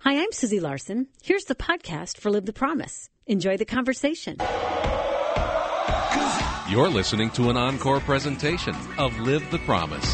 Hi, I'm Susie Larson. Here's the podcast for Live the Promise. Enjoy the conversation. You're listening to an encore presentation of Live the Promise.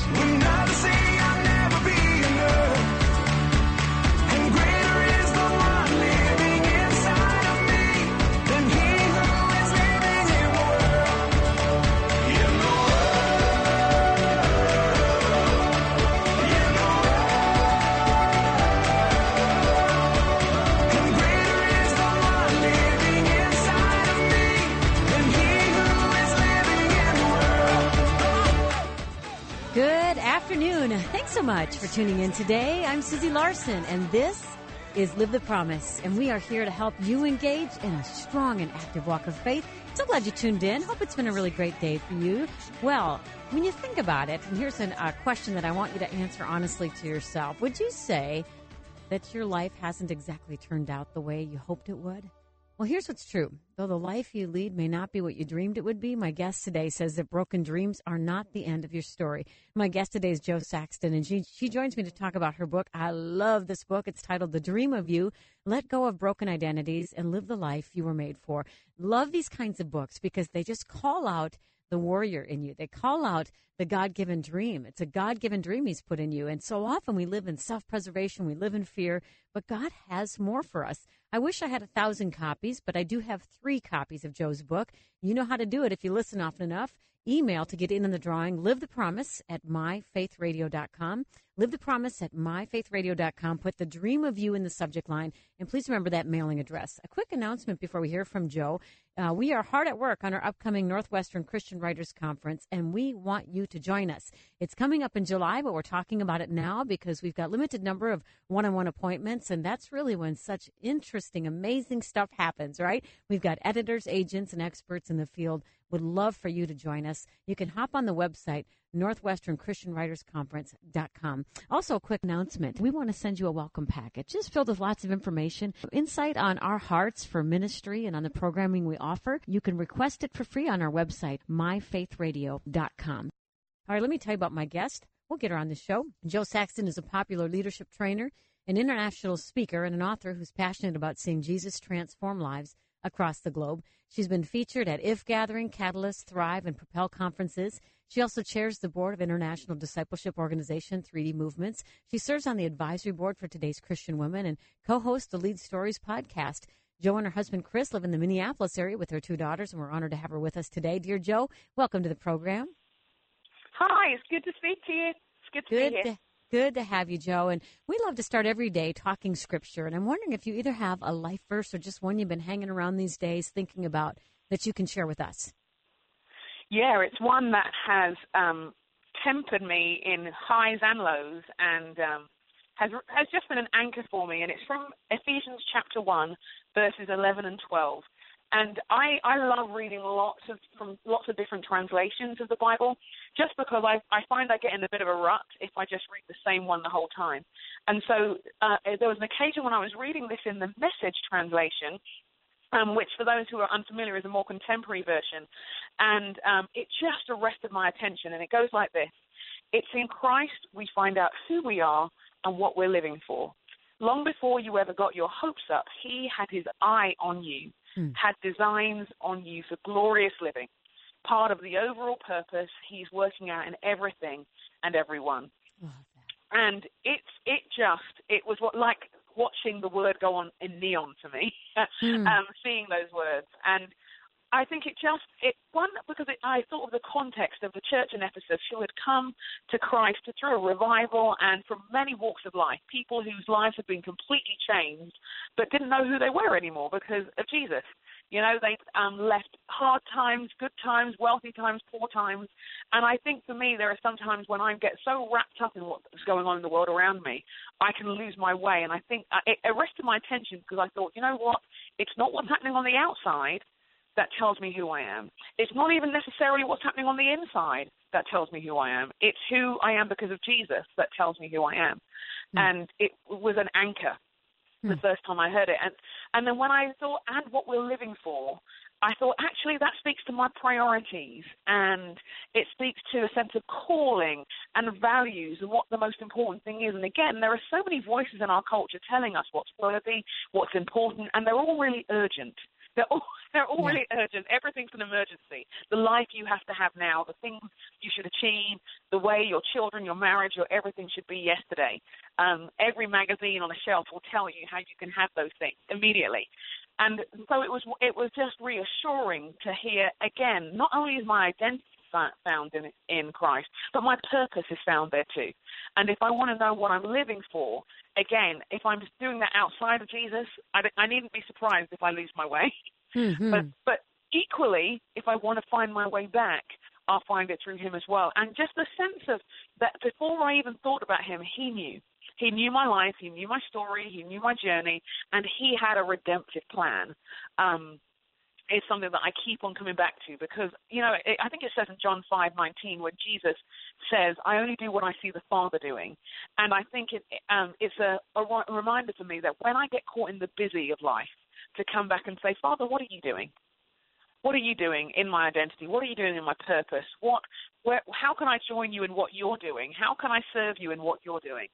Good afternoon. Thanks so much for tuning in today. I'm Susie Larson, and this is Live the Promise, and we are here to help you engage in a strong and active walk of faith. So glad you tuned in. Hope it's been a really great day for you. Well, when you think about it, and here's a question that I want you to answer honestly to yourself. Would you say that your life hasn't exactly turned out the way you hoped it would? Well, here's what's true. Though the life you lead may not be what you dreamed it would be, my guest today says that broken dreams are not the end of your story. My guest today is Jo Saxton, and she joins me to talk about her book. I love this book. It's titled The Dream of You, Let Go of Broken Identities and Live the Life You Were Made For. Love these kinds of books because they just call out the warrior in you. They call out the God-given dream. It's a God-given dream he's put in you. And so often we live in self-preservation, we live in fear, but God has more for us. I wish I had 1,000 copies, but I do have 3 copies of Jo's book. You know how to do it if you listen often enough. Email to get in the drawing, livethepromise@myfaithradio.com. livethepromise@myfaithradio.com. Put the dream of you in the subject line, and please remember that mailing address. A quick announcement before we hear from Jo. We are hard at work on our upcoming Northwestern Christian Writers Conference, and we want you to join us. It's coming up in July, but we're talking about it now because we've got limited number of one-on-one appointments, and that's really when such interesting, amazing stuff happens, right? We've got editors, agents, and experts in the field. Would love for you to join us. You can hop on the website, northwesternchristianwritersconference.com. Also, a quick announcement. We want to send you a welcome package, just filled with lots of information, insight on our hearts for ministry and on the programming we offer. You can request it for free on our website, myfaithradio.com. All right, let me tell you about my guest. We'll get her on the show. Jo Saxton is a popular leadership trainer, an international speaker, and an author who's passionate about seeing Jesus transform lives across the globe. She's been featured at IF Gathering, Catalyst, Thrive, and Propel conferences. She also chairs the board of international discipleship organization 3D Movements. She serves on the advisory board for Today's Christian Women and co-hosts the Lead Stories podcast. Jo and her husband, Chris, live in the Minneapolis area with their 2 daughters, and we're honored to have her with us today. Dear Jo, welcome to the program. Hi, it's good to speak to you. It's good to be here. Good to have you, Jo. And we love to start every day talking Scripture. And I'm wondering if you either have a life verse or just one you've been hanging around these days thinking about that you can share with us. Yeah, it's one that has tempered me in highs and lows and has just been an anchor for me. And it's from Ephesians chapter 1, verses 11 and 12. And I love reading from lots of different translations of the Bible just because I find I get in a bit of a rut if I just read the same one the whole time. And so there was an occasion when I was reading this in the Message translation, which for those who are unfamiliar is a more contemporary version. And it just arrested my attention. And it goes like this. It's in Christ we find out who we are and what we're living for. Long before you ever got your hopes up, he had his eye on you. Had designs on you for glorious living, part of the overall purpose he's working out in everything and everyone. And it was like watching the word go on in neon for me, seeing those words. And I think I thought of the context of the church in Ephesus who had come to Christ through a revival and from many walks of life, people whose lives had been completely changed but didn't know who they were anymore because of Jesus. You know, they left hard times, good times, wealthy times, poor times. And I think for me, there are some times when I get so wrapped up in what's going on in the world around me, I can lose my way. And I think it arrested my attention because I thought, you know what? It's not what's happening on the outside that tells me who I am. It's not even necessarily what's happening on the inside that tells me who I am. It's who I am because of Jesus that tells me who I am. And it was an anchor the first time I heard it. And then when I thought, and what we're living for, I thought, actually, that speaks to my priorities, and it speaks to a sense of calling and values and what the most important thing is. And again, there are so many voices in our culture telling us what's worthy, what's important, and they're all really urgent. They're all really urgent. Everything's an emergency. The life you have to have now, the things you should achieve, the way your children, your marriage, your everything should be yesterday. Every magazine on the shelf will tell you how you can have those things immediately. And so it was just reassuring to hear, again, not only is my identity found in Christ, but my purpose is found there too. And if I want to know what I'm living for, again, if I'm doing that outside of Jesus, I needn't be surprised if I lose my way. Mm-hmm. But equally, if I want to find my way back, I'll find it through him as well. And just the sense of that before I even thought about him, he knew. He knew my life, he knew my story, he knew my journey, and he had a redemptive plan. It's something that I keep on coming back to because, I think it says in John 5:19 where Jesus says, I only do what I see the Father doing. And I think it's a reminder for me that when I get caught in the busy of life, to come back and say, Father, what are you doing? What are you doing in my identity? What are you doing in my purpose? How can I join you in what you're doing? How can I serve you in what you're doing?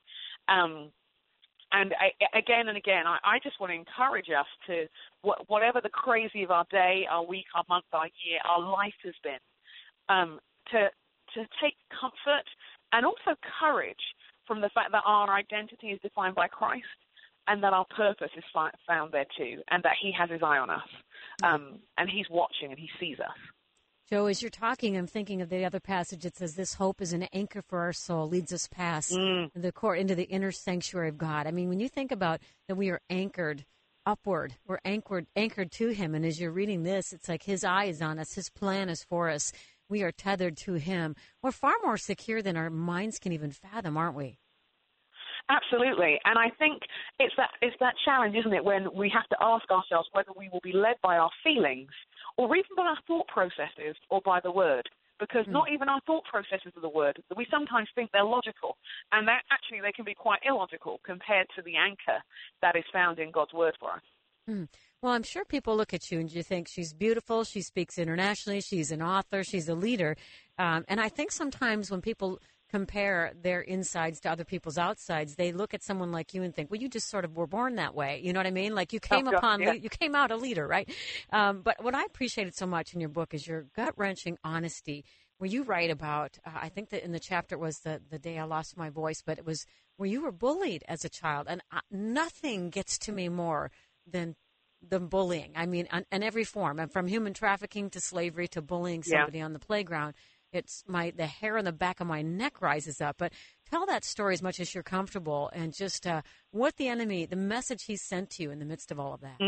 Again and again, I just want to encourage us to, whatever the crazy of our day, our week, our month, our year, our life has been, to take comfort and also courage from the fact that our identity is defined by Christ and that our purpose is found there too, and that he has his eye on us, and he's watching and he sees us. Joe, as you're talking, I'm thinking of the other passage that says this hope is an anchor for our soul, leads us past the core into the inner sanctuary of God. I mean, when you think about that we are anchored upward, we're anchored to him. And as you're reading this, it's like his eye is on us. His plan is for us. We are tethered to him. We're far more secure than our minds can even fathom, aren't we? Absolutely. And I think it's that challenge, isn't it, when we have to ask ourselves whether we will be led by our feelings or even by our thought processes or by the word. Because not even our thought processes are the word. We sometimes think they're logical, and that actually they can be quite illogical compared to the anchor that is found in God's word for us. Well, I'm sure people look at you and you think she's beautiful, she speaks internationally, she's an author, she's a leader. And I think sometimes when people compare their insides to other people's outsides, they look at someone like you and think, well, you just sort of were born that way. You know what I mean? Like you came you came out a leader, right? But what I appreciated so much in your book is your gut-wrenching honesty, where you write about, I think that in the chapter was the day I lost my voice, but it was where you were bullied as a child. And nothing gets to me more than the bullying. I mean, in every form, and from human trafficking to slavery to bullying somebody on the playground. It's the hair on the back of my neck rises up. But tell that story as much as you're comfortable, and just what the message he sent to you in the midst of all of that.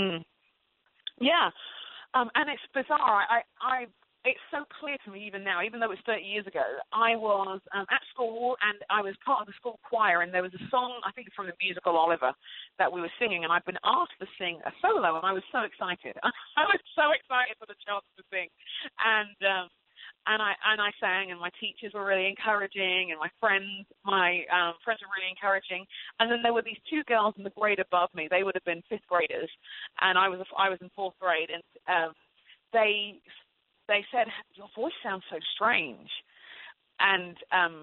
Yeah, and it's bizarre. It's so clear to me even now, even though it's 30 years ago. I was at school, and I was part of the school choir, and there was a song, I think from the musical Oliver, that we were singing, and I'd been asked to sing a solo, and I was so excited. I was so excited for the chance to sing, and I sang, and my teachers were really encouraging, and my friends were really encouraging. And then there were these two girls in the grade above me. They would have been fifth graders, and I was in fourth grade. And they said, "Your voice sounds so strange," and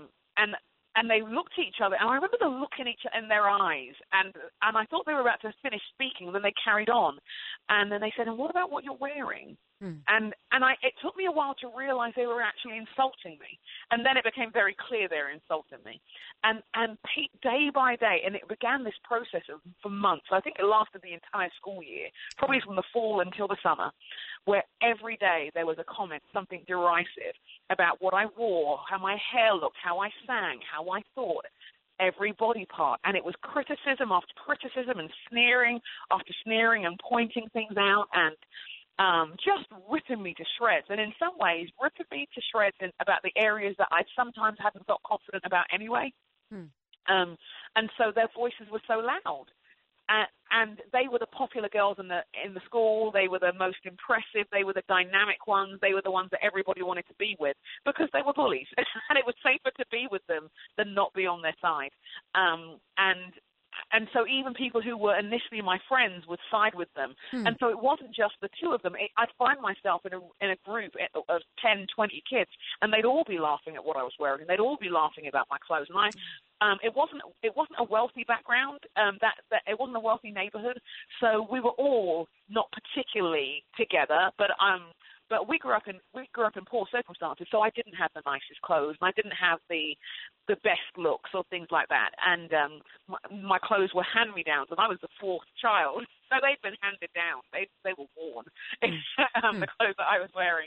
they looked at each other, and I remember the look in their eyes, and I thought they were about to finish speaking, and then they carried on, and then they said, "And what about what you're wearing?" And it took me a while to realize they were actually insulting me. And then it became very clear they were insulting me. And day by day, and it began this process for months. I think it lasted the entire school year, probably from the fall until the summer, where every day there was a comment, something derisive about what I wore, how my hair looked, how I sang, how I thought, every body part. And it was criticism after criticism and sneering after sneering and pointing things out and just ripping me to shreds, and in some ways ripping me to shreds about the areas that I sometimes hadn't felt confident about anyway. And so their voices were so loud, and they were the popular girls in the school. They were the most impressive. They were the dynamic ones. They were the ones that everybody wanted to be with because they were bullies, and it was safer to be with them than not be on their side. And and so even people who were initially my friends would side with them. And so it wasn't just the two of them. I'd find myself in a group of 10, 20 kids, and they'd all be laughing at what I was wearing, and they'd all be laughing about my clothes. And it wasn't a wealthy background. That it wasn't a wealthy neighborhood, so we were all not particularly together. But we grew up in poor circumstances, so I didn't have the nicest clothes, and I didn't have the best looks or things like that. And my clothes were hand-me-downs, and I was the fourth child, so they'd been handed down. They were worn, the clothes that I was wearing,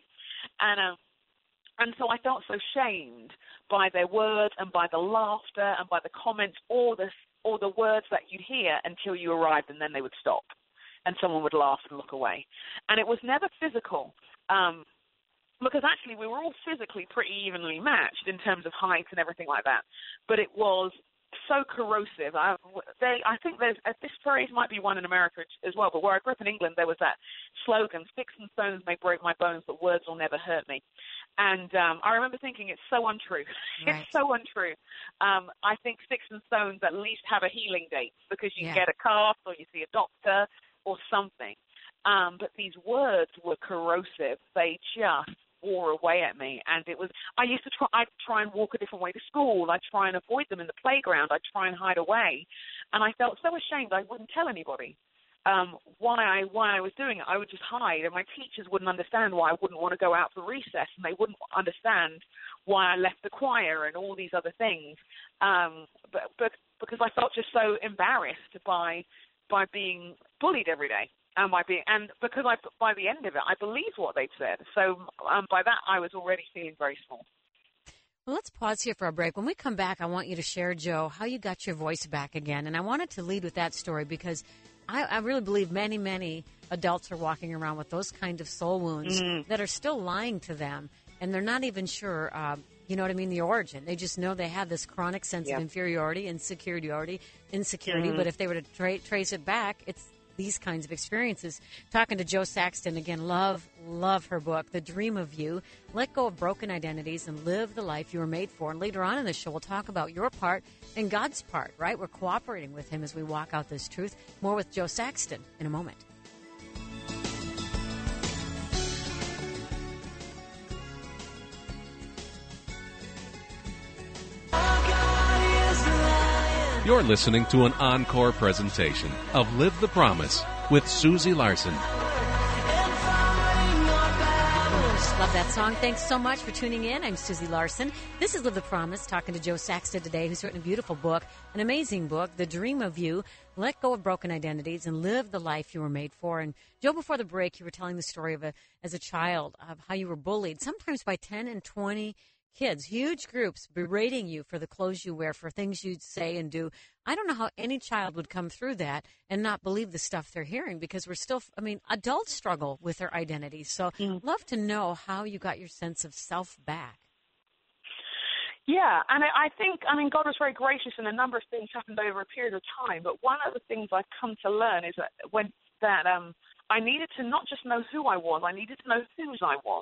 and so I felt so shamed by their words and by the laughter and by the comments or the words that you'd hear until you arrived, and then they would stop, and someone would laugh and look away, and it was never physical. Because actually we were all physically pretty evenly matched in terms of height and everything like that, but it was so corrosive. I think this phrase might be one in America as well, but where I grew up in England, there was that slogan, "Sticks and stones may break my bones, but words will never hurt me." And I remember thinking, it's so untrue. Right. It's so untrue. I think sticks and stones at least have a healing date because you get a cast or you see a doctor or something. But these words were corrosive. They just wore away at me. And I'd try and walk a different way to school. I'd try and avoid them in the playground. I'd try and hide away. And I felt so ashamed I wouldn't tell anybody why I was doing it. I would just hide. And my teachers wouldn't understand why I wouldn't want to go out for recess. And they wouldn't understand why I left the choir and all these other things. But because I felt just so embarrassed by being bullied every day. And because by the end of it, I believed what they'd said. So by that, I was already feeling very small. Well, let's pause here for a break. When we come back, I want you to share, Joe, how you got your voice back again. And I wanted to lead with that story because I really believe many, many adults are walking around with those kind of soul wounds that are still lying to them. And they're not even sure, you know what I mean, the origin. They just know they have this chronic sense of inferiority, insecurity. But if they were to trace it back, it's these kinds of experiences. Talking to Jo Saxton again, love her book, The Dream of You. Let go of broken identities and live the life you were made for. And later on in the show, we'll talk about your part and God's part, right? We're cooperating with him as we walk out this truth. More with Jo Saxton in a moment. You're listening to an encore presentation of Live the Promise with Susie Larson. Love that song. Thanks so much for tuning in. I'm Susie Larson. This is Live the Promise, talking to Jo Saxton today, who's written a beautiful book, an amazing book, The Dream of You. Let go of broken identities and live the life you were made for. And Joe, before the break, you were telling the story as a child of how you were bullied, sometimes by 10 and 20 kids, huge groups berating you for the clothes you wear, for things you'd say and do. I don't know how any child would come through that and not believe the stuff they're hearing, because adults struggle with their identities. So love to know how you got your sense of self back. Yeah, and I think, God was very gracious, and a number of things happened over a period of time. But one of the things I've come to learn is that I needed to not just know who I was, I needed to know whose I was.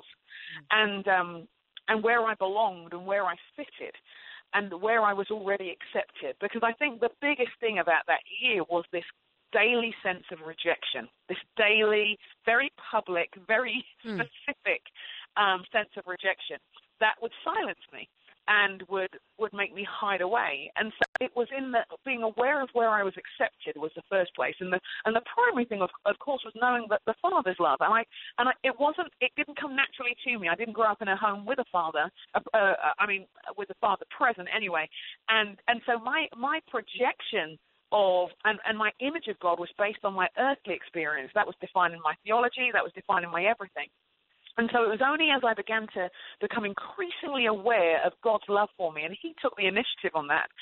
And where I belonged and where I fitted and where I was already accepted. Because I think the biggest thing about that year was this daily sense of rejection, this daily, very public, very specific sense of rejection that would silence me and would make me hide away. And so it was in the being aware of where I was accepted was the first place. And the primary thing, of course, was knowing that the Father's love. It didn't come naturally to me. I didn't grow up in a home with a father, with a father present anyway. And so my projection of and my image of God was based on my earthly experience. That was defining my theology. That was defining my everything. And so it was only as I began to become increasingly aware of God's love for me, and he took the initiative on that,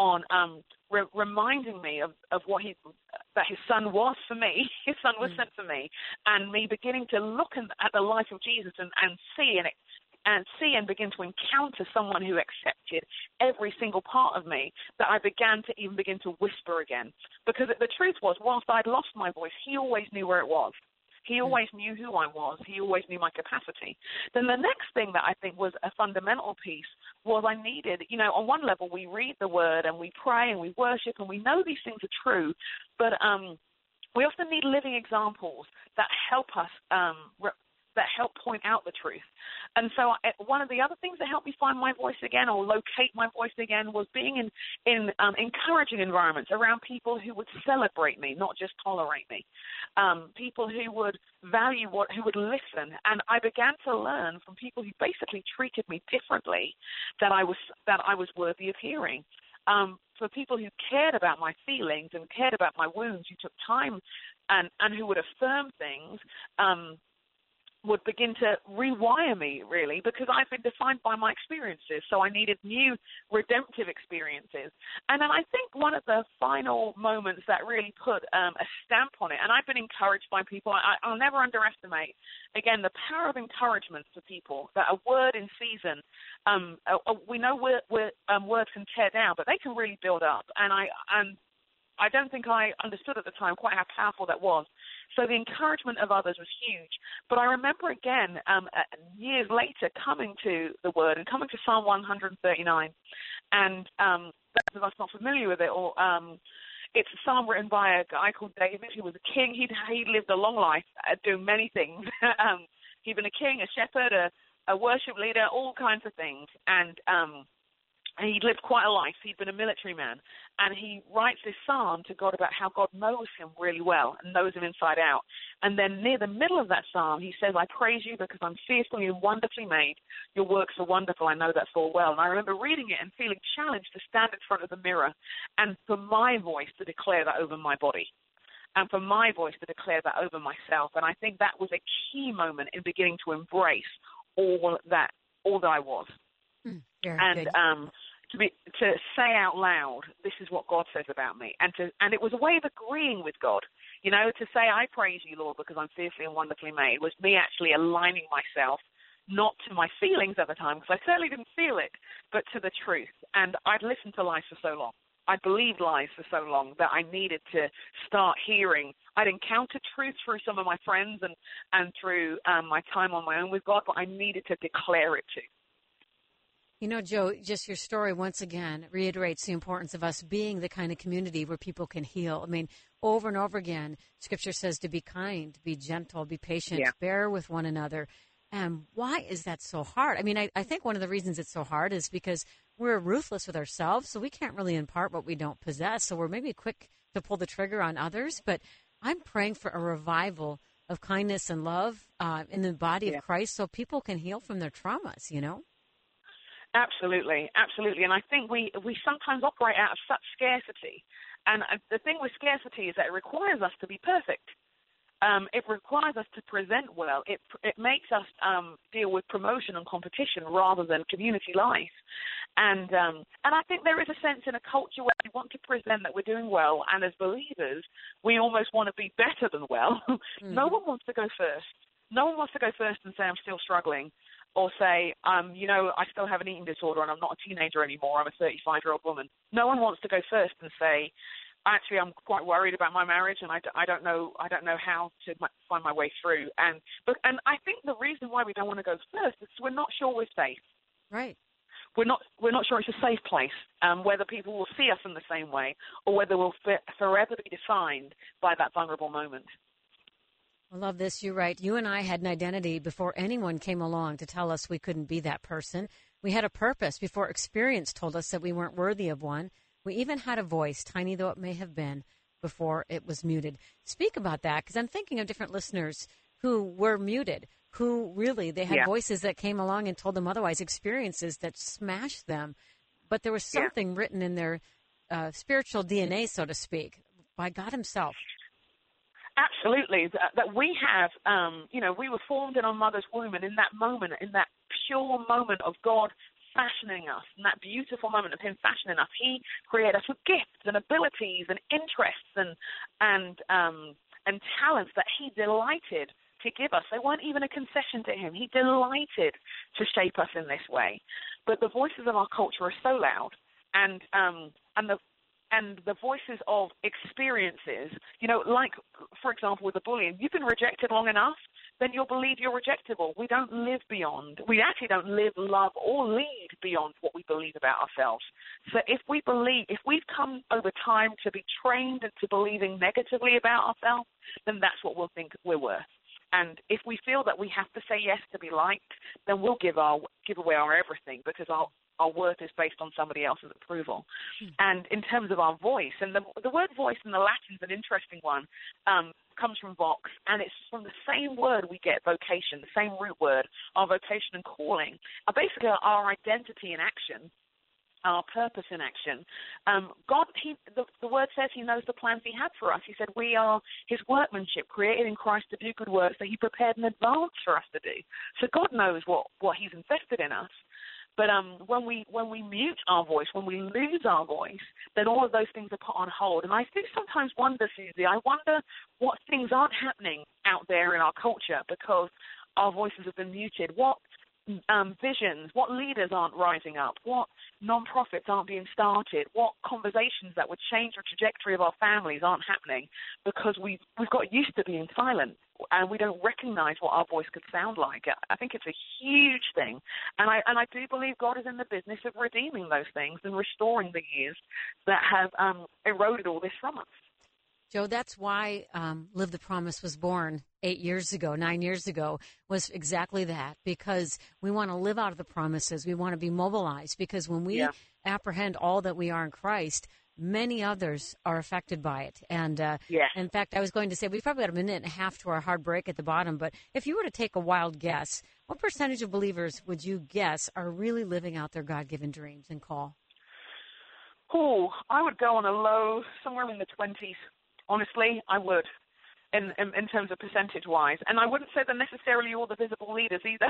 reminding me of that his son was for me, his son was sent for me, and me beginning to look at the life of Jesus and see and begin to encounter someone who accepted every single part of me, that I began to whisper again. Because the truth was, whilst I'd lost my voice, he always knew where it was. He always knew who I was. He always knew my capacity. Then the next thing that I think was a fundamental piece was I needed, on one level we read the word and we pray and we worship and we know these things are true, but we often need living examples that help us, that help point out the truth. And so one of the other things that helped me find my voice again or locate my voice again was being in encouraging environments around people who would celebrate me, not just tolerate me, people who would value who would listen. And I began to learn from people who basically treated me differently that I was worthy of hearing. For people who cared about my feelings and cared about my wounds, who took time and who would affirm things, would begin to rewire me, really, because I've been defined by my experiences. So I needed new redemptive experiences. And then I think one of the final moments that really put a stamp on it, and I've been encouraged by people, I'll never underestimate, again, the power of encouragement for people, that a word in season, we know words can tear down, but they can really build up. And I don't think I understood at the time quite how powerful that was. So the encouragement of others was huge. But I remember again, years later, coming to the Word and coming to Psalm 139. And those of us not familiar with it, it's a psalm written by a guy called David, who was a king. He lived a long life doing many things. He'd been a king, a shepherd, a worship leader, all kinds of things. And he'd lived quite a life. He'd been a military man. And he writes this psalm to God about how God knows him really well and knows him inside out. And then near the middle of that psalm, he says, I praise you because I'm fearfully and wonderfully made. Your works are wonderful. I know that full well. And I remember reading it and feeling challenged to stand in front of the mirror and for my voice to declare that over my body and for my voice to declare that over myself. And I think that was a key moment in beginning to embrace all that I was. Very good. To say out loud, this is what God says about me, and it was a way of agreeing with God, to say I praise you, Lord, because I'm fearfully and wonderfully made, was me actually aligning myself not to my feelings at the time, because I certainly didn't feel it, but to the truth. And I'd listened to lies for so long. I believed lies for so long that I needed to start hearing. I'd encountered truth through some of my friends and through my time on my own with God, but I needed to declare it too. Joe, just your story once again reiterates the importance of us being the kind of community where people can heal. I mean, over and over again, Scripture says to be kind, be gentle, be patient, bear with one another. And why is that so hard? I mean, I think one of the reasons it's so hard is because we're ruthless with ourselves, so we can't really impart what we don't possess. So we're maybe quick to pull the trigger on others. But I'm praying for a revival of kindness and love in the body of Christ so people can heal from their traumas, Absolutely, absolutely. And I think we sometimes operate out of such scarcity. And the thing with scarcity is that it requires us to be perfect. It requires us to present well. It makes us deal with promotion and competition rather than community life. And I think there is a sense in a culture where we want to present that we're doing well. And as believers, we almost want to be better than well. Mm-hmm. No one wants to go first. No one wants to go first and say, I'm still struggling. Or say, I still have an eating disorder and I'm not a teenager anymore. I'm a 35-year-old woman. No one wants to go first and say, actually, I'm quite worried about my marriage and I don't know how to find my way through. And I think the reason why we don't want to go first is we're not sure we're safe. Right. We're not sure it's a safe place, whether people will see us in the same way or whether we'll forever be defined by that vulnerable moment. I love this. You're right. You and I had an identity before anyone came along to tell us we couldn't be that person. We had a purpose before experience told us that we weren't worthy of one. We even had a voice, tiny though it may have been, before it was muted. Speak about that, because I'm thinking of different listeners who were muted, who really, they had voices that came along and told them otherwise, experiences that smashed them. But there was something written in their spiritual DNA, so to speak, by God himself. Absolutely, that we have, we were formed in our mother's womb, and in that moment, in that pure moment of God fashioning us, in that beautiful moment of him fashioning us, he created us with gifts and abilities and interests and talents that he delighted to give us. They weren't even a concession to him. He delighted to shape us in this way. But the voices of our culture are so loud, and and the voices of experiences, like, for example, with the bullying, you've been rejected long enough, then you'll believe you're rejectable. We actually don't live, love, or lead beyond what we believe about ourselves. So if we've come over time to be trained into believing negatively about ourselves, then that's what we'll think we're worth. And if we feel that we have to say yes to be liked, then we'll give away our everything, because our worth is based on somebody else's approval. And in terms of our voice, and the word voice in the Latin is an interesting one, comes from vox, and it's from the same word we get vocation, the same root word, our vocation and calling, are basically our identity in action, our purpose in action. God, the word says he knows the plans he had for us. He said we are his workmanship, created in Christ to do good works that he prepared in advance for us to do. So God knows what he's invested in us. But when we mute our voice, when we lose our voice, then all of those things are put on hold. And I do sometimes wonder, Susie, I wonder what things aren't happening out there in our culture because our voices have been muted. What visions, what leaders aren't rising up, what non-profits aren't being started, what conversations that would change the trajectory of our families aren't happening because we've got used to being silent and we don't recognize what our voice could sound like. I think it's a huge thing. And I do believe God is in the business of redeeming those things and restoring the years that have eroded all this from us. Joe, that's why Live the Promise was born 9 years ago, was exactly that, because we want to live out of the promises. We want to be mobilized, because when we apprehend all that we are in Christ, many others are affected by it. And in fact, I was going to say, we've probably got a minute and a half to our hard break at the bottom, but if you were to take a wild guess, what percentage of believers would you guess are really living out their God-given dreams and call? Oh, I would go on a low, somewhere in the 20s. Honestly, I would, in terms of percentage-wise. And I wouldn't say they're necessarily all the visible leaders either.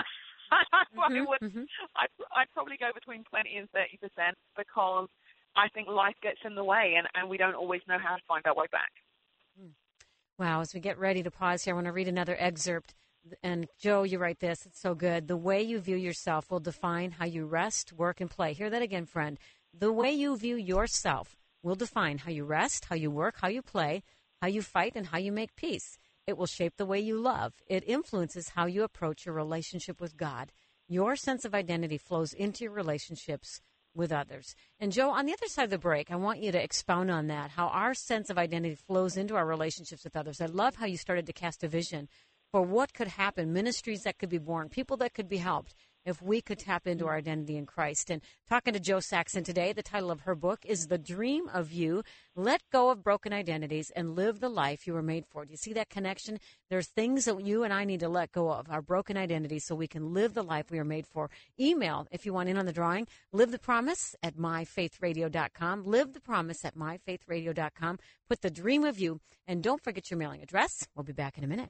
I'd probably go between 20 and 30% because I think life gets in the way and we don't always know how to find our way back. Wow, as we get ready to pause here, I want to read another excerpt. And, Joe, you write this. It's so good. The way you view yourself will define how you rest, work, and play. Hear that again, friend. The way you view yourself will define how you rest, how you work, how you play, how you fight, and how you make peace. It will shape the way you love. It influences how you approach your relationship with God. Your sense of identity flows into your relationships with others. And, Joe, on the other side of the break, I want you to expound on that, how our sense of identity flows into our relationships with others. I love how you started to cast a vision for what could happen, ministries that could be born, people that could be helped, if we could tap into our identity in Christ. And talking to Jo Saxton today, the title of her book is The Dream of You. Let go of broken identities and live the life you were made for. Do you see that connection? There's things that you and I need to let go of, our broken identities, so we can live the life we are made for. Email, if you want in on the drawing, livethepromise@myfaithradio.com, livethepromise@myfaithradio.com. Put The Dream of You, and don't forget your mailing address. We'll be back in a minute.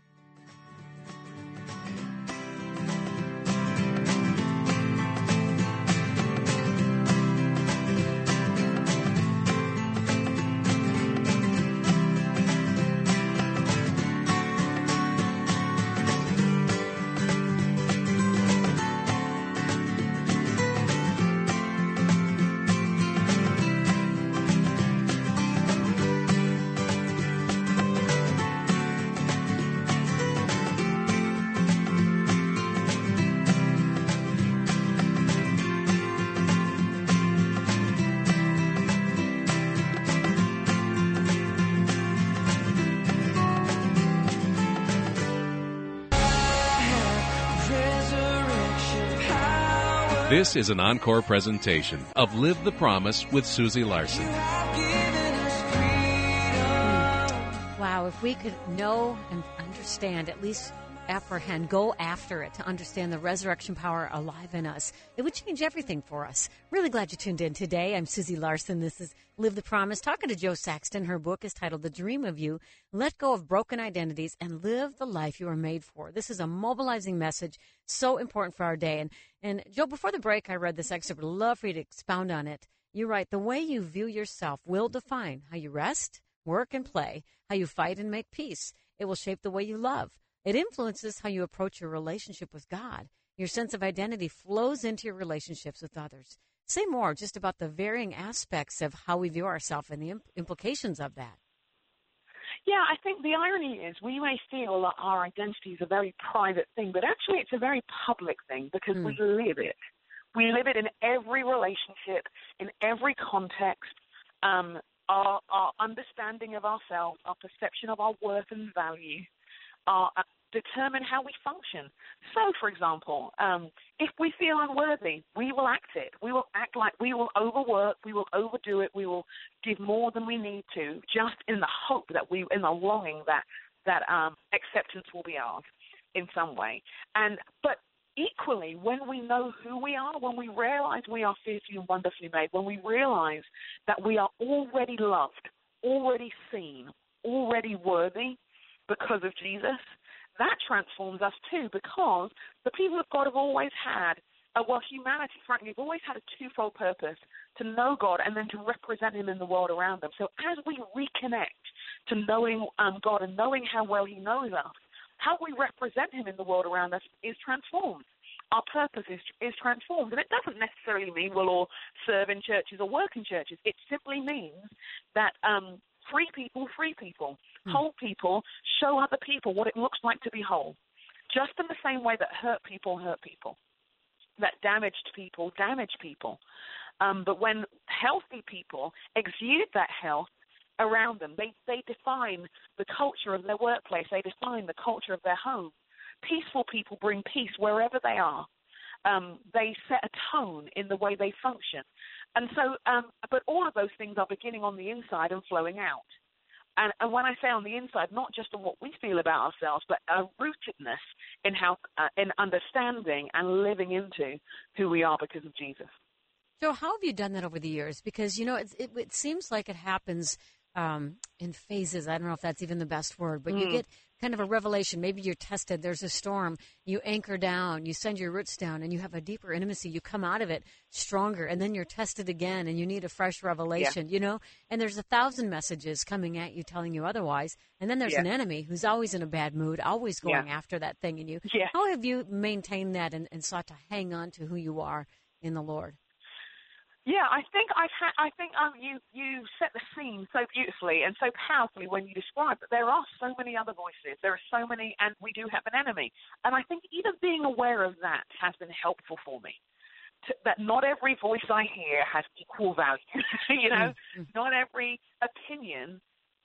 This is an encore presentation of Live the Promise with Susie Larson. Wow, if we could know and understand, at least apprehend, go after it to understand the resurrection power alive in us, it would change everything for us. Really glad you tuned in today. I'm Susie Larson. This is Live the Promise, talking to Jo Saxton. Her book is titled The Dream of You. Let go of broken identities and live the life you are made for. This is a mobilizing message, so important for our day. And Joe, before the break, I read this excerpt. I'd love for you to expound on it. You write, the way you view yourself will define how you rest, work, and play, how you fight and make peace. It will shape the way you love. It influences how you approach your relationship with God. Your sense of identity flows into your relationships with others. Say more just about the varying aspects of how we view ourselves and the implications of that. Yeah, I think the irony is we may feel that our identity is a very private thing, but actually it's a very public thing because we live it. We live it in every relationship, in every context. Our understanding of ourselves, our perception of our worth and value, determine how we function. So, for example, if we feel unworthy, we will act it. We will act like we will overwork, we will overdo it, we will give more than we need to, just in the hope that in the longing that acceptance will be ours in some way. But equally, when we know who we are, when we realize we are fearfully and wonderfully made, when we realize that we are already loved, already seen, already worthy because of Jesus, that transforms us too, because the people of God have always had, humanity, frankly, have always had a twofold purpose: to know God and then to represent Him in the world around them. So as we reconnect to knowing God and knowing how well He knows us, how we represent Him in the world around us is transformed. Our purpose is transformed. And it doesn't necessarily mean we'll all serve in churches or work in churches. It simply means that free people. Whole people show other people what it looks like to be whole, just in the same way that hurt people, that damaged people damage people. But when healthy people exude that health around them, they define the culture of their workplace, they define the culture of their home. Peaceful people bring peace wherever they are. They set a tone in the way they function. And so, but all of those things are beginning on the inside and flowing out. And when I say on the inside, not just on what we feel about ourselves, but a rootedness in in understanding and living into who we are because of Jesus. So how have you done that over the years? Because, it seems like it happens in phases. I don't know if that's even the best word, but you get kind of a revelation. Maybe you're tested. There's a storm. You anchor down. You send your roots down, and you have a deeper intimacy. You come out of it stronger, and then you're tested again, and you need a fresh revelation, And there's 1,000 messages coming at you telling you otherwise, and then there's an enemy who's always in a bad mood, always going after that thing in you. Yeah. How have you maintained that and sought to hang on to who you are in the Lord? Yeah, I think you set the scene so beautifully and so powerfully when you describe that there are so many other voices. There are so many, and we do have an enemy. And I think even being aware of that has been helpful for me. That not every voice I hear has equal value. Not every opinion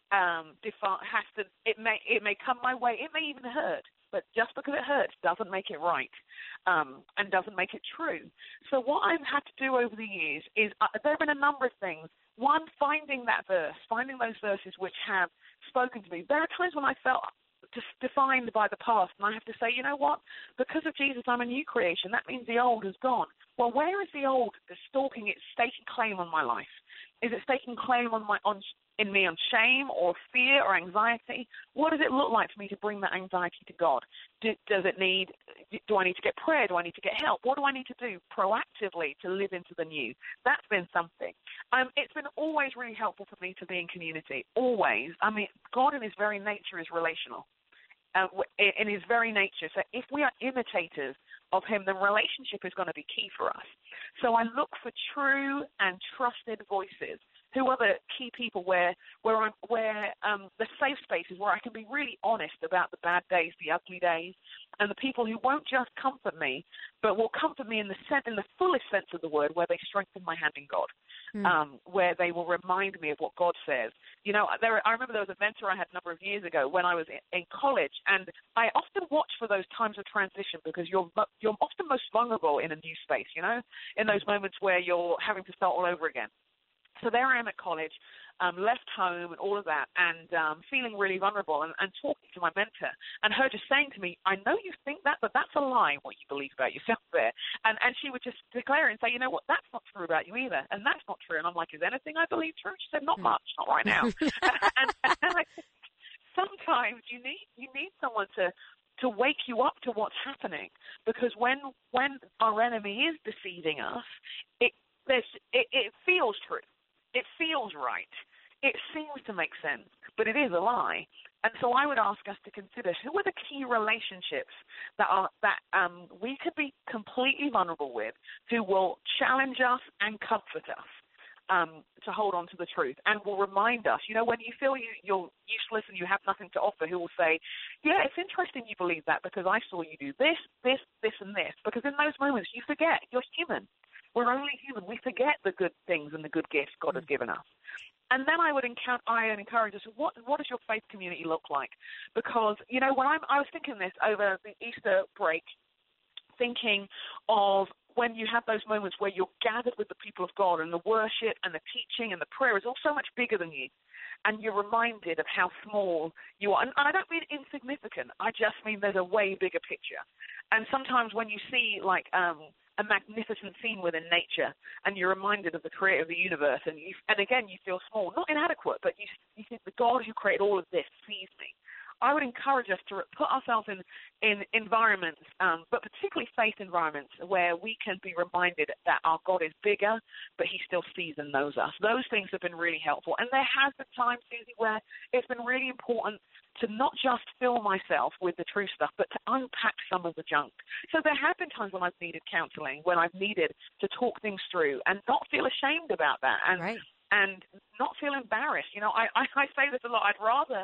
has to. It may come my way. It may even hurt. But just because it hurts doesn't make it right and doesn't make it true. So what I've had to do over the years is there have been a number of things. One, finding those verses which have spoken to me. There are times when I felt just defined by the past, and I have to say, you know what? Because of Jesus, I'm a new creation. That means the old has gone. Well, where is the old stalking its staking claim on my life? Is it staking claim in me on shame or fear or anxiety? What does it look like for me to bring that anxiety to God? Do I need to get prayer? Do I need to get help? What do I need to do proactively to live into the new? That's been something. It's been always really helpful for me to be in community, always. I mean, God in His very nature is relational. In His very nature. So if we are imitators of Him, then relationship is going to be key for us. So I look for true and trusted voices. Who are the key people where the safe spaces where I can be really honest about the bad days, the ugly days, and the people who won't just comfort me, but will comfort me in the fullest sense of the word, where they strengthen my hand in God, where they will remind me of what God says. I remember there was a mentor I had a number of years ago when I was in college, and I often watch for those times of transition because you're often most vulnerable in a new space, in those moments where you're having to start all over again. So there I am at college, left home and all of that, and feeling really vulnerable and talking to my mentor, and her just saying to me, I know you think that, but that's a lie, what you believe about yourself there. And she would just declare and say, you know what, that's not true about you either, and that's not true. And I'm like, is anything I believe true? She said, not much, not right now. and I think sometimes you need someone to wake you up to what's happening, because when our enemy is deceiving us, it feels true. It feels right. It seems to make sense, but it is a lie. And so I would ask us to consider who are the key relationships that we could be completely vulnerable with, who will challenge us and comfort us to hold on to the truth, and will remind us, when you feel you're useless and you have nothing to offer, who will say, yeah, it's interesting you believe that because I saw you do this, this, this, and this. Because in those moments you forget you're human. We're only human. We forget the good things and the good gifts God has given us. And then I would encourage us, what does your faith community look like? Because, when I was thinking this over the Easter break, thinking of when you have those moments where you're gathered with the people of God and the worship and the teaching and the prayer is all so much bigger than you, and you're reminded of how small you are. And I don't mean insignificant. I just mean there's a way bigger picture. And sometimes when you see a magnificent scene within nature, and you're reminded of the creator of the universe, and again you feel small, not inadequate, but you think the God who created all of this sees me. I would encourage us to put ourselves in environments, but particularly faith environments, where we can be reminded that our God is bigger, but he still sees and knows us. Those things have been really helpful. And there has been times, Susie, where it's been really important to not just fill myself with the true stuff, but to unpack some of the junk. So there have been times when I've needed counseling, when I've needed to talk things through and not feel ashamed about that, and not feel embarrassed. I say this a lot. I'd rather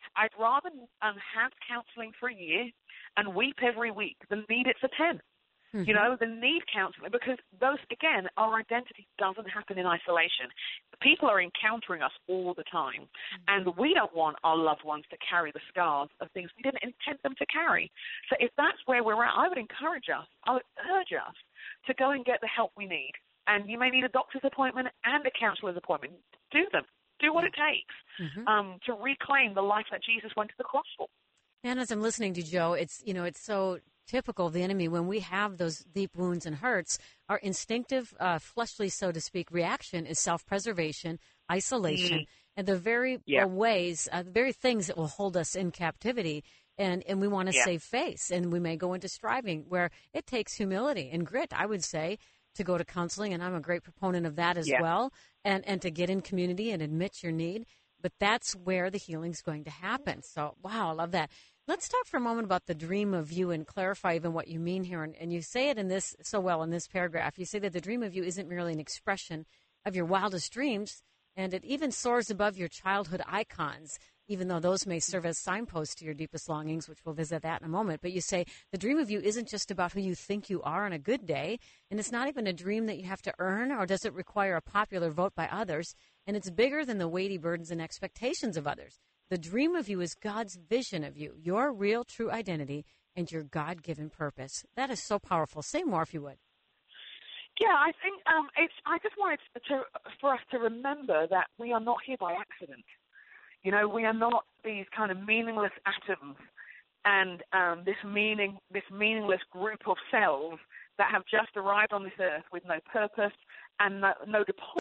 have counseling for a year and weep every week than need it for 10. Mm-hmm. Than need counseling, because those, again, our identity doesn't happen in isolation. People are encountering us all the time, and we don't want our loved ones to carry the scars of things we didn't intend them to carry. So if that's where we're at, I would urge us to go and get the help we need. And you may need a doctor's appointment and a counselor's appointment. Do them. Do what it takes to reclaim the life that Jesus went to the cross for. And as I'm listening to Joe, it's so typical of the enemy. When we have those deep wounds and hurts, our instinctive, fleshly, so to speak, reaction is self-preservation, isolation, and the very ways, the very things that will hold us in captivity. And we want to save face, and we may go into striving where it takes humility and grit, I would say, to go to counseling, and I'm a great proponent of that as well, and to get in community and admit your need. But that's where the healing's going to happen. So, wow, I love that. Let's talk for a moment about the dream of you and clarify even what you mean here. And you say it in this so well in this paragraph. You say that the dream of you isn't merely an expression of your wildest dreams, and it even soars above your childhood icons, even though those may serve as signposts to your deepest longings, which we'll visit that in a moment. But you say the dream of you isn't just about who you think you are on a good day, and it's not even a dream that you have to earn, or does it require a popular vote by others, and it's bigger than the weighty burdens and expectations of others. The dream of you is God's vision of you, your real, true identity, and your God-given purpose. That is so powerful. Say more if you would. Yeah, I think I just wanted for us to remember that we are not here by accident. We are not these kind of meaningless atoms and this meaningless group of cells that have just arrived on this earth with no purpose and no deposit.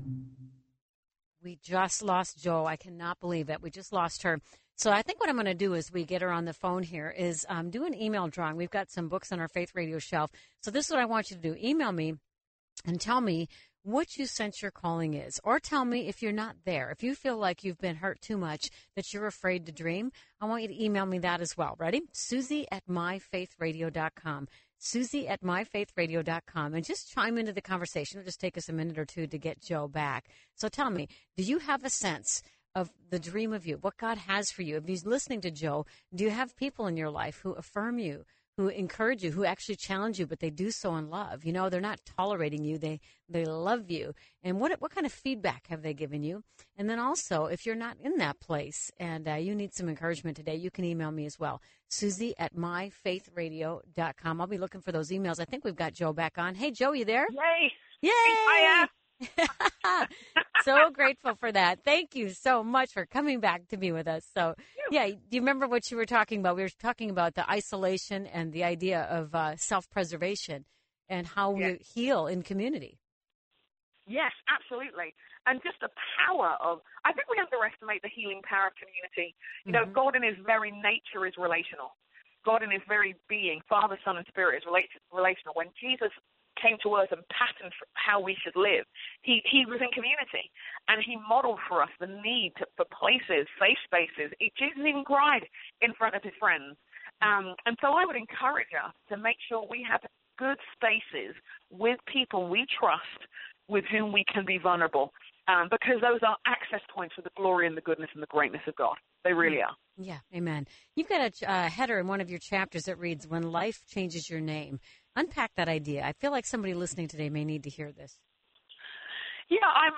We just lost Jo. I cannot believe it. We just lost her. So I think what I'm going to do is we get her on the phone here is do an email drawing. We've got some books on our Faith Radio shelf. So this is what I want you to do. Email me and tell me what you sense your calling is, or tell me if you're not there. If you feel like you've been hurt too much that you're afraid to dream, I want you to email me that as well. Ready? Susie@myfaithradio.com. Susie@myfaithradio.com, and just chime into the conversation. It'll just take us a minute or two to get Jo back. So tell me, do you have a sense of the dream of you, what God has for you? If he's listening to Jo, do you have people in your life who affirm you, who encourage you, who actually challenge you, but they do so in love? They're not tolerating you. They love you. And what kind of feedback have they given you? And then also, if you're not in that place and you need some encouragement today, you can email me as well. Susie@myfaithradio.com. I'll be looking for those emails. I think we've got Jo back on. Hey, Jo, you there? Yay! Yay! I am. So grateful for that. Thank you so much for coming back to be with us. So, do you remember what you were talking about? We were talking about the isolation and the idea of self-preservation and how we heal in community. Yes, absolutely. And just the power of, I think we underestimate the healing power of community. God in his very nature is relational. God in his very being, Father, Son, and Spirit is relational. When Jesus came to earth and patterned how we should live. He was in community, and he modeled for us the need for places, safe spaces. Jesus even cried in front of his friends. And so I would encourage us to make sure we have good spaces with people we trust, with whom we can be vulnerable, because those are access points for the glory and the goodness and the greatness of God. They really are. Yeah, amen. You've got a header in one of your chapters that reads, "When life changes your name." Unpack that idea. I feel like somebody listening today may need to hear this. Yeah, I'm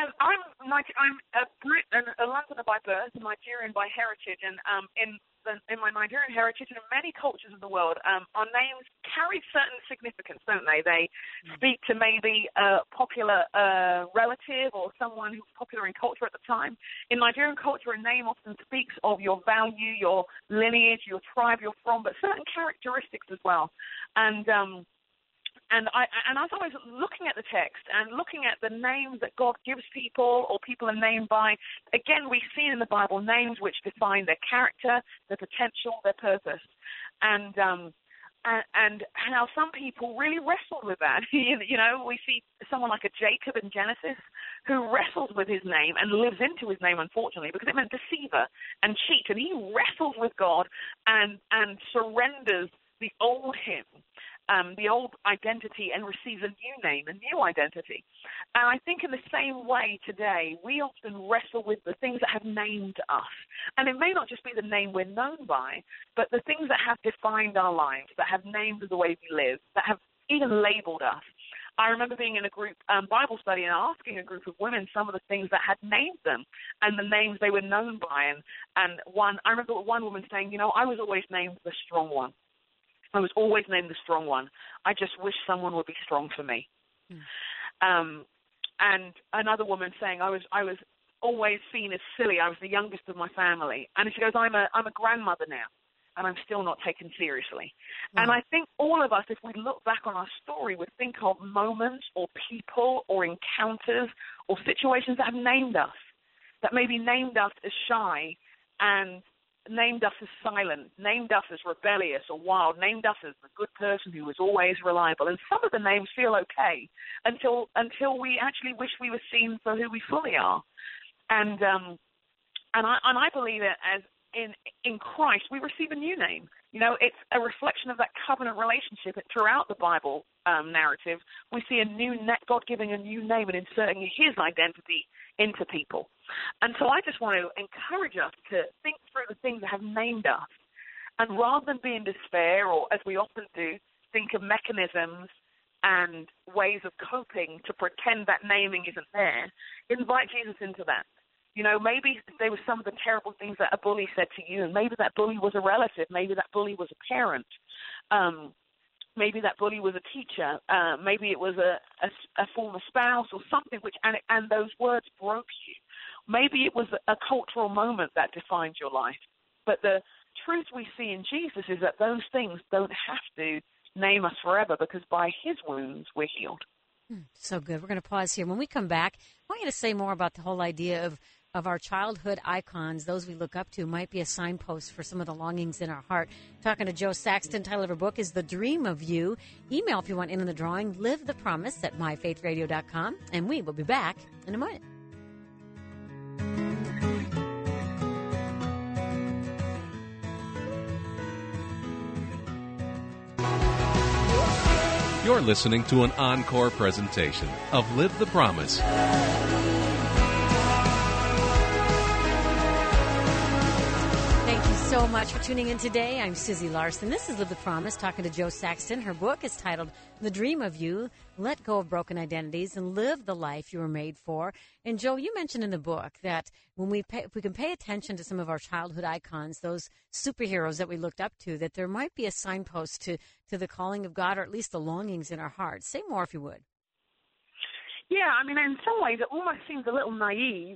a Brit and a Londoner by birth, and Nigerian by heritage, and in my Nigerian heritage and in many cultures of the world, our names carry certain significance, don't they? They speak to maybe a popular relative or someone who's popular in culture at the time. In Nigerian culture, a name often speaks of your value, your lineage, your tribe you're from, but certain characteristics as well. And as I was looking at the text and looking at the names that God gives people or people are named by, again, we see in the Bible names which define their character, their potential, their purpose. And how some people really wrestled with that. You know, we see someone like a Jacob in Genesis who wrestles with his name and lives into his name, unfortunately, because it meant deceiver and cheat. And he wrestles with God and surrenders the old him, the old identity, and receives a new name, a new identity. And I think in the same way today, we often wrestle with the things that have named us. And it may not just be the name we're known by, but the things that have defined our lives, that have named the way we live, that have even labeled us. I remember being in a group Bible study and asking a group of women some of the things that had named them and the names they were known by. And I remember one woman saying, I was always named the strong one. I was always named the strong one. I just wish someone would be strong for me. And another woman saying, I was always seen as silly. I was the youngest of my family. And she goes, I'm a grandmother now, and I'm still not taken seriously. And I think all of us, if we look back on our story, would think of moments or people or encounters or situations that have named us, that maybe named us as shy and named us as silent, named us as rebellious or wild, named us as the good person who was always reliable. And some of the names feel okay until we actually wish we were seen for who we fully are. And I believe that as in Christ we receive a new name. It's a reflection of that covenant relationship. Throughout the Bible narrative, we see God giving a new name and inserting His identity into people. And so I just want to encourage us to think through the things that have named us. And rather than be in despair, or as we often do, think of mechanisms and ways of coping to pretend that naming isn't there, invite Jesus into that. Maybe there were some of the terrible things that a bully said to you, and maybe that bully was a relative, maybe that bully was a parent, maybe that bully was a teacher, maybe it was a former spouse or something, and those words broke you. Maybe it was a cultural moment that defined your life. But the truth we see in Jesus is that those things don't have to name us forever, because by His wounds we're healed. So good. We're going to pause here. When we come back, I want you to say more about the whole idea of our childhood icons, those we look up to, might be a signpost for some of the longings in our heart. Talking to Jo Saxton. Title of her book is The Dream of You. Email if you want in on the drawing, livethepromise@myfaithradio.com, and we will be back in a minute. You're listening to an encore presentation of Live the Promise. Thank you so much for tuning in today. I'm Susie Larson. This is Live the Promise, talking to Jo Saxton. Her book is titled The Dream of You, Let Go of Broken Identities and Live the Life You Were Made For. And Jo, you mentioned in the book that if we can pay attention to some of our childhood icons, those superheroes that we looked up to, that there might be a signpost to the calling of God, or at least the longings in our hearts. Say more if you would. Yeah, I mean, in some ways it almost seems a little naive,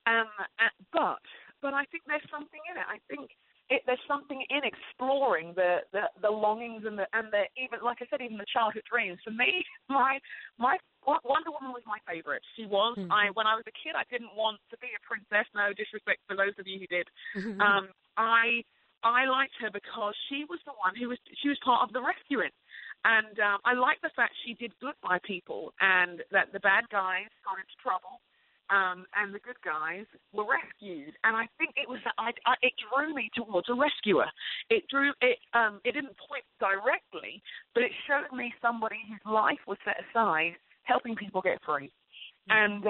but I think there's something in it. I think there's something in exploring the longings and the even, like I said, even the childhood dreams. For me, my Wonder Woman was my favorite. She was. When I was a kid, I didn't want to be a princess. No disrespect for those of you who did. I liked her because she was the one she was part of the rescuing. And I like the fact she did good by people, and that the bad guys got into trouble, and the good guys were rescued. And I think it was it drew me towards a rescuer. It didn't point directly, but it showed me somebody whose life was set aside helping people get free. And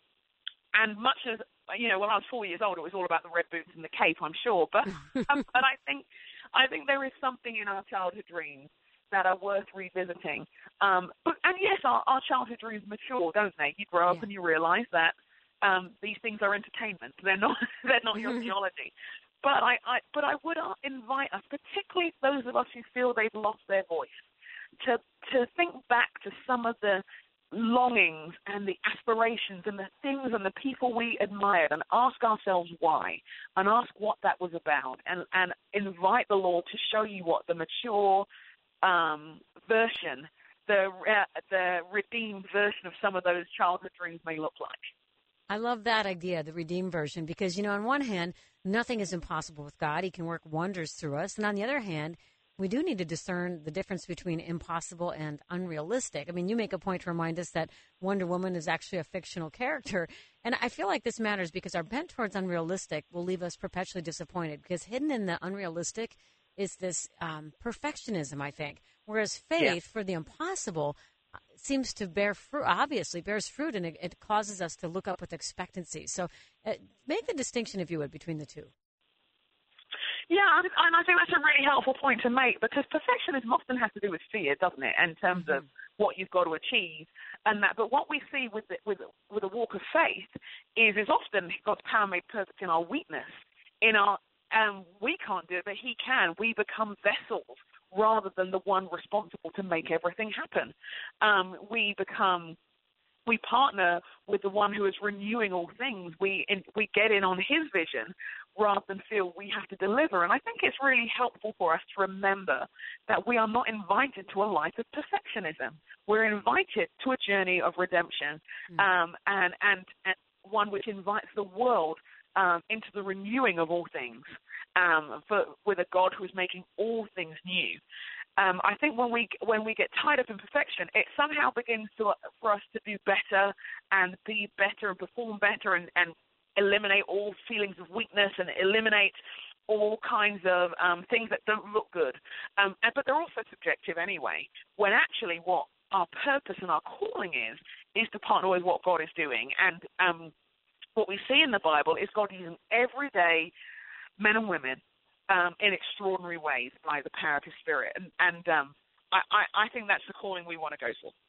much as when I was 4 years old, it was all about the red boots and the cape, I'm sure. But but I think there is something in our childhood dreams that are worth revisiting. And yes, our childhood dreams mature, don't they? You grow up and you realize that these things are entertainment. They're not your theology. But I would invite us, particularly those of us who feel they've lost their voice, to think back to some of the longings and the aspirations and the things and the people we admired, and ask ourselves why, and ask what that was about, and invite the Lord to show you what the mature version, the redeemed version of some of those childhood dreams may look like. I love that idea, the redeemed version, because, on one hand, nothing is impossible with God. He can work wonders through us. And on the other hand, we do need to discern the difference between impossible and unrealistic. I mean, you make a point to remind us that Wonder Woman is actually a fictional character. And I feel like this matters because our bent towards unrealistic will leave us perpetually disappointed, because hidden in the unrealistic is this perfectionism, I think. Whereas faith for the impossible seems to bear fruit, obviously bears fruit, and it causes us to look up with expectancy. So make the distinction, if you would, between the two. Yeah, and I think that's a really helpful point to make, because perfectionism often has to do with fear, doesn't it, in terms of what you've got to achieve, and that. But what we see with a walk of faith is often God's power made perfect in our weakness. We can't do it, but He can. We become vessels rather than the one responsible to make everything happen. We partner with the one who is renewing all things. We get in on His vision rather than feel we have to deliver. And I think it's really helpful for us to remember that we are not invited to a life of perfectionism. We're invited to a journey of redemption, and one which invites the world into the renewing of all things, with a God who is making all things new. I think when we get tied up in perfection, it somehow begins for us to do better and be better and perform better and eliminate all feelings of weakness and eliminate all kinds of things that don't look good. But they're also subjective anyway, when actually what our purpose and our calling is to partner with what God is doing. And what we see in the Bible is God using everyday men and women in extraordinary ways by the power of His Spirit. And I think that's the calling we want to go for.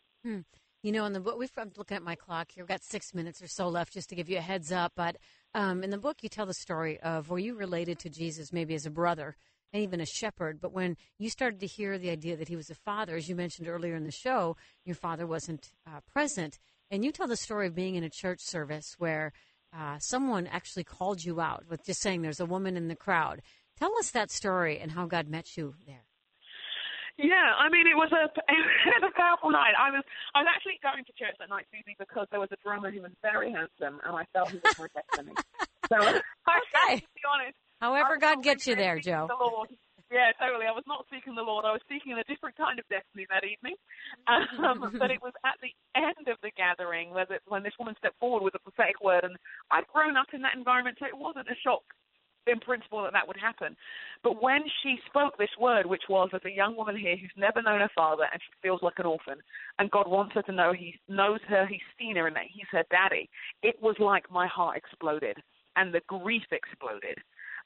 In the book, I'm looking at my clock here. We've got 6 minutes or so left, just to give you a heads up. But in the book, you tell the story of where you related to Jesus maybe as a brother and even a shepherd. But when you started to hear the idea that He was a father, as you mentioned earlier in the show, your father wasn't present. And you tell the story of being in a church service where someone actually called you out with just saying there's a woman in the crowd. Tell us that story and how God met you there. Yeah, I mean, it was a powerful night. I was actually going to church that night, Susie, because there was a drummer who was very handsome, and I felt he was my destiny. So okay. To be honest. However God gets you there, Joe. The Lord. Yeah, totally. I was not seeking the Lord. I was seeking a different kind of destiny that evening. But it was at the end of the gathering when this woman stepped forward with a prophetic word, and I'd grown up in that environment, so it wasn't a shock in principle that would happen. But when she spoke this word, which was, as a young woman here who's never known her father and she feels like an orphan, and God wants her to know He knows her, He's seen her, and that He's her daddy, it was like my heart exploded and the grief exploded,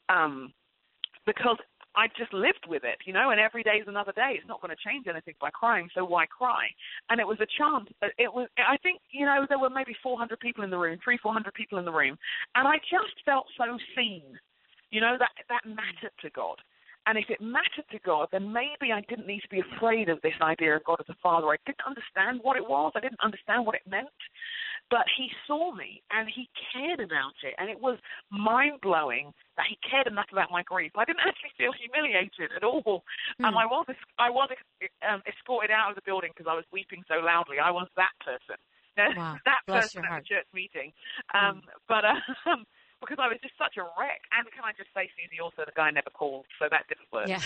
because I just lived with it, and every day is another day. It's not going to change anything by crying, so why cry? And it was a chant. I think, there were maybe 400 people in the room, 400 people in the room, and I just felt so seen. That mattered to God. And if it mattered to God, then maybe I didn't need to be afraid of this idea of God as a father. I didn't understand what it was. I didn't understand what it meant. But He saw me, and He cared about it. And it was mind-blowing that He cared enough about my grief. I didn't actually feel humiliated at all. I was escorted out of the building because I was weeping so loudly. I was that person. Wow. That Bless person your heart. at the church meeting. because I was just such a wreck. And can I just say, Susie, also the guy never called, so that didn't work. Yeah.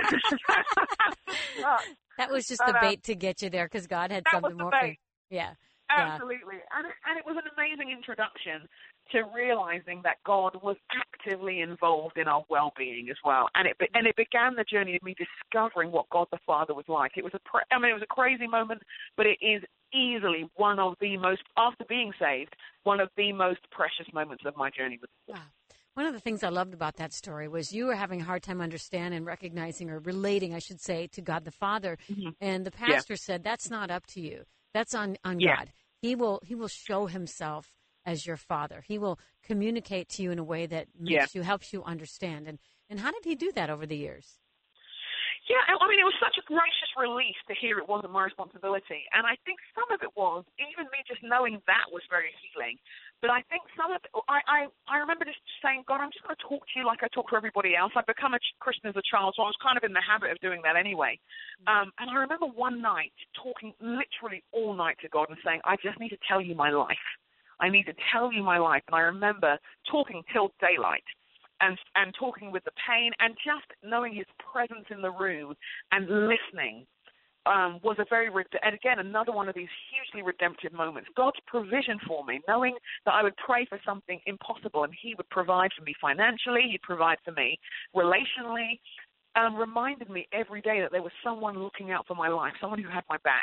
That was just the bait to get you there because God had something more for you. Yeah. Absolutely. And it was an amazing introduction to realizing that God was actively involved in our well-being as well. And it began the journey of me discovering what God the Father was like. It was it was a crazy moment, but it is easily one of the most, after being saved, one of the most precious moments of my journey with God. Wow. One of the things I loved about that story was you were having a hard time understanding, recognizing, or relating, I should say, to God the Father. Mm-hmm. And the pastor said, that's not up to you. That's on God. He will show himself as your Father. He will communicate to you in a way that helps you understand. And how did he do that over the years? Yeah, I mean, it was such a gracious relief to hear it wasn't my responsibility. And I think some of it was, even me just knowing that was very healing. But I think some of it, I remember just saying, God, I'm just going to talk to you like I talk to everybody else. I've become a Christian as a child, so I was kind of in the habit of doing that anyway. And I remember one night talking literally all night to God and saying, I just need to tell you my life. I need to tell you my life. And I remember talking till daylight. And talking with the pain and just knowing his presence in the room and listening was a very, and again, another one of these hugely redemptive moments. God's provision for me, knowing that I would pray for something impossible and he would provide for me financially, he'd provide for me relationally, reminded me every day that there was someone looking out for my life, someone who had my back.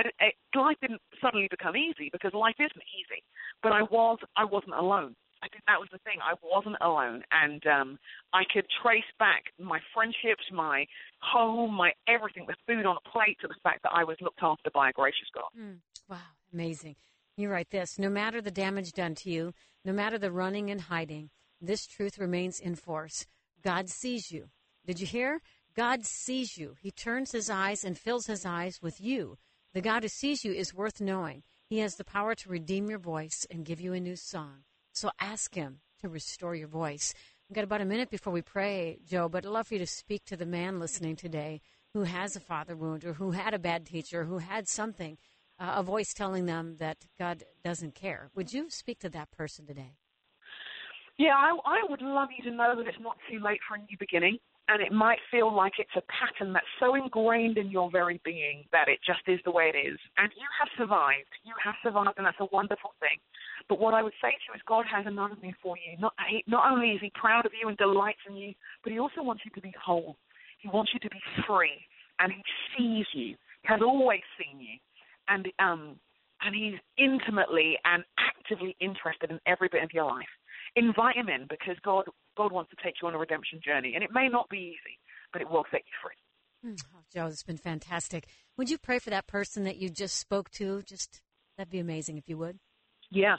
Life didn't suddenly become easy because life isn't easy, but I wasn't alone. I think that was the thing. I wasn't alone, and I could trace back my friendships, my home, my everything, the food on a plate, to the fact that I was looked after by a gracious God. Wow, amazing. You write this, no matter the damage done to you, no matter the running and hiding, this truth remains in force. God sees you. Did you hear? God sees you. He turns his eyes and fills his eyes with you. The God who sees you is worth knowing. He has the power to redeem your voice and give you a new song. So ask him to restore your voice. We've got about a minute before we pray, Joe, but I'd love for you to speak to the man listening today who has a father wound or who had a bad teacher, who had something, a voice telling them that God doesn't care. Would you speak to that person today? Yeah, I would love you to know that it's not too late for a new beginning. And it might feel like it's a pattern that's so ingrained in your very being that it just is the way it is. And you have survived. You have survived, and that's a wonderful thing. But what I would say to you is God has another thing for you. Not only is he proud of you and delights in you, but he also wants you to be whole. He wants you to be free. And he sees you. He has always seen you. And he's intimately and actively interested in every bit of your life. Invite him in, because God wants to take you on a redemption journey. And it may not be easy, but it will set you free. Oh, Joe, it's been fantastic. Would you pray for that person that you just spoke to? That'd be amazing if you would. Yeah.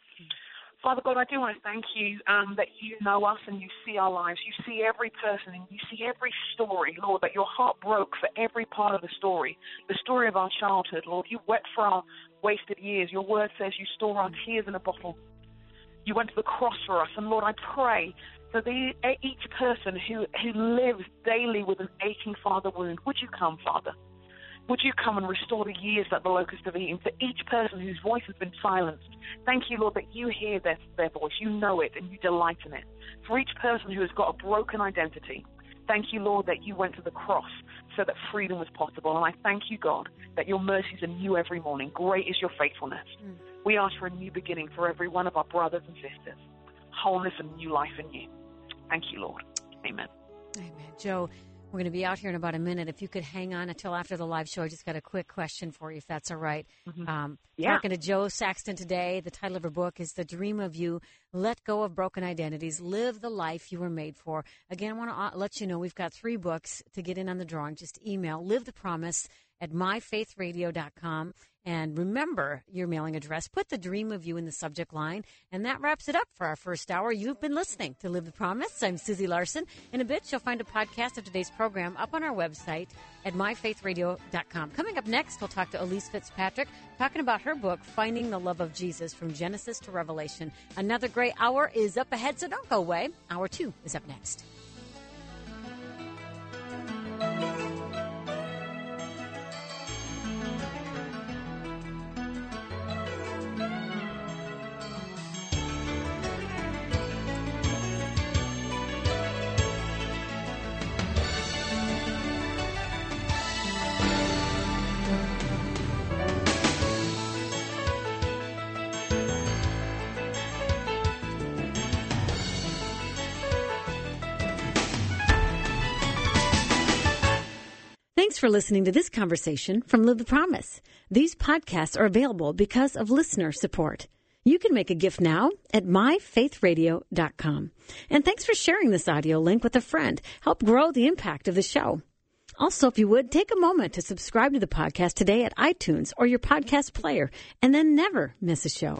Father God, I do want to thank you that you know us and you see our lives. You see every person and you see every story, Lord, that your heart broke for every part of the story of our childhood, Lord. You wept for our wasted years. Your word says you store our tears in a bottle. You went to the cross for us. And, Lord, I pray for each person who lives daily with an aching father wound. Would you come, Father? Would you come and restore the years that the locusts have eaten? For each person whose voice has been silenced, thank you, Lord, that you hear their voice. You know it and you delight in it. For each person who has got a broken identity, thank you, Lord, that you went to the cross so that freedom was possible. And I thank you, God, that your mercies are new every morning. Great is your faithfulness. We ask for a new beginning for every one of our brothers and sisters. Wholeness and new life in you. Thank you, Lord. Amen. Amen. Joe, we're going to be out here in about a minute. If you could hang on until after the live show, I just got a quick question for you, if that's all right. Talking to Joe Saxton today. The title of her book is The Dream of You. Let Go of Broken Identities. Live the life you were made for. Again, I want to let you know we've got 3 books to get in on the drawing. Just email Live the Promise at myfaithradio.com. And remember your mailing address. Put The Dream of You in the subject line. And that wraps it up for our first hour. You've been listening to Live the Promise. I'm Susie Larson. In a bit, you'll find a podcast of today's program up on our website at myfaithradio.com. Coming up next, we'll talk to Elise Fitzpatrick, talking about her book, Finding the Love of Jesus, From Genesis to Revelation. Another great hour is up ahead, so don't go away. Hour 2 is up next. Thanks for listening to this conversation from Live the Promise. These podcasts are available because of listener support. You can make a gift now at myfaithradio.com. And thanks for sharing this audio link with a friend. Help grow the impact of the show. Also, if you would, take a moment to subscribe to the podcast today at iTunes or your podcast player, and then never miss a show.